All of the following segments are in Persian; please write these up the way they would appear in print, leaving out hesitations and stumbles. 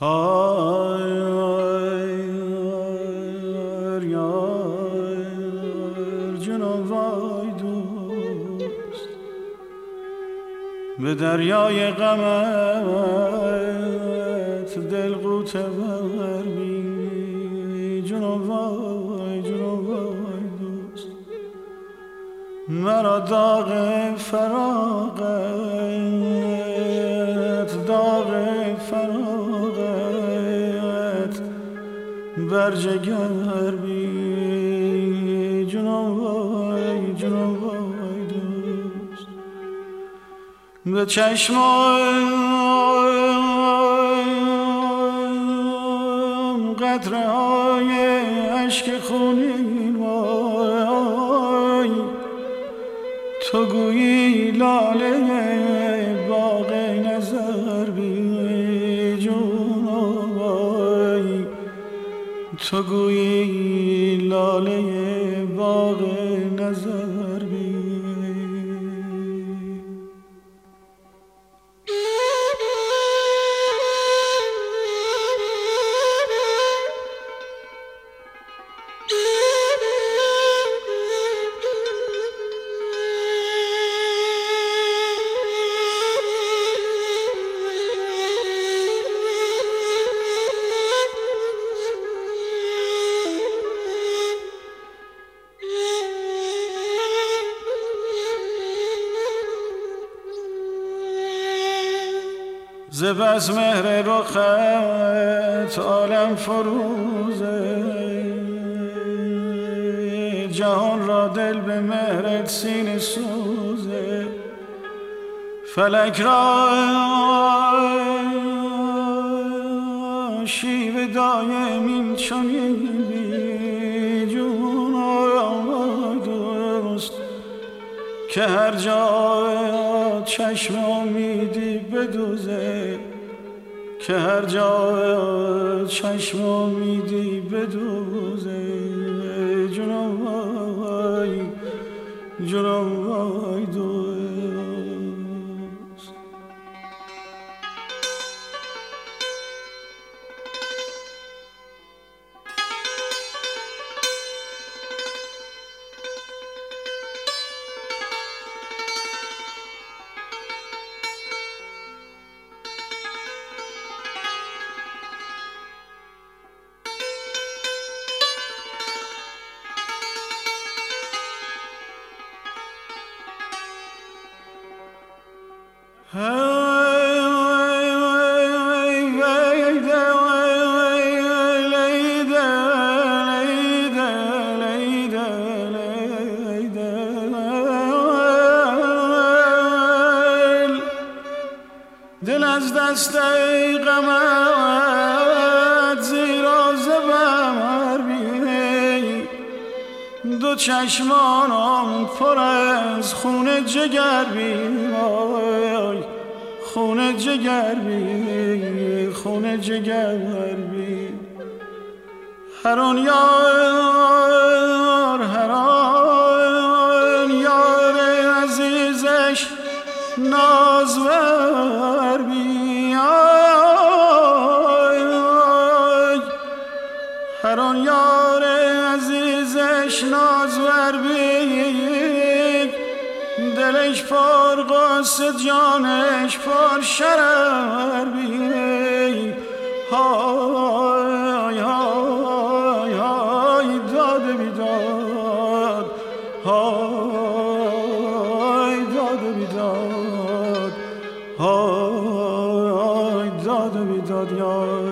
به دریای غمت دل غوطه ور بی جنون وای دوست مرا داغ فراغت بر جگر بی جنون وای دوست به چشمام قطره های عشق خونین وای تو گویی لاله باغ نظر بی جون وای تو گویی لاله باغ نظر بی ز بس مهر رخت عالم فروزه جهان را دل به مهرت سینه سوزه فلک را شیوه دایم این چنین بی جون دوست که هر جا چشم امیدی بدوزه که هر جا چشم امیدی بدوزه جنون وای دوست دل از دست غمت زیرا زبر بی دو چشمانم پر از خون جگر بی خون جگر بی هر آن یار عزیزش نازور بی هر آن یار عزیزش نازور بی دلش پر قاصد جانش پر شرر بی های های های داد بیداد های داد بیداد های داد بیداد یار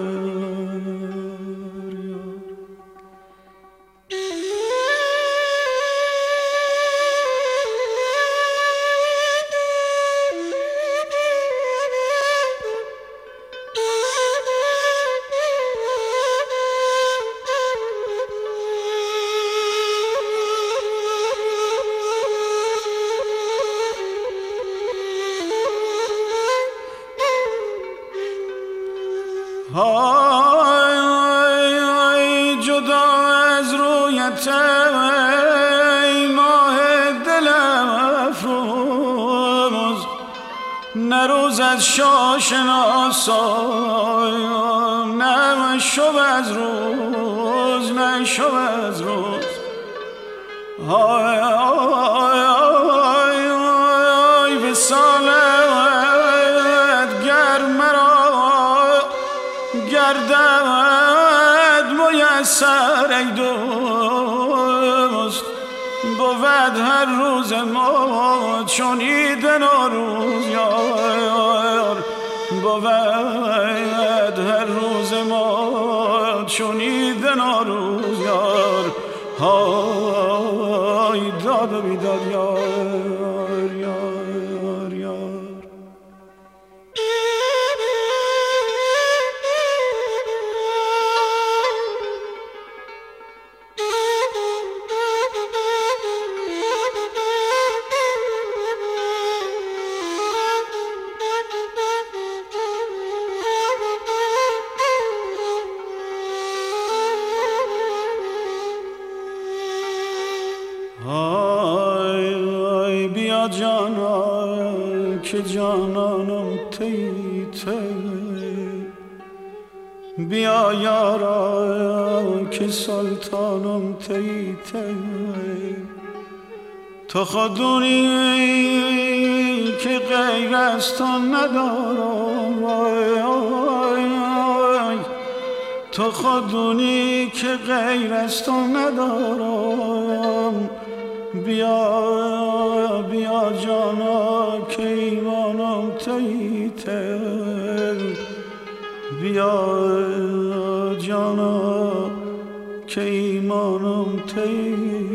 های جدا از رویت ای ماه دلم افروز نه روز از شاه شناسای، نه شب از روز، نه شب از روز. آی آی آی آی وصالت گر مرا گردد میسر ای دوست، بود هر روز ما چون عید نوروز یار، بود هر روز ما چون عید نوروز یار. های داد و بیداد یار یار یار. آی بیا جانا که جانانم تی بیا یارا که سلطانم تی تو خودونی که غیر از تو ندارم، تو خودونی که غیر از تو ندارم. بیا بیا جانا که ایمانم تیتل، بیا جانا که ایمانم تیتل.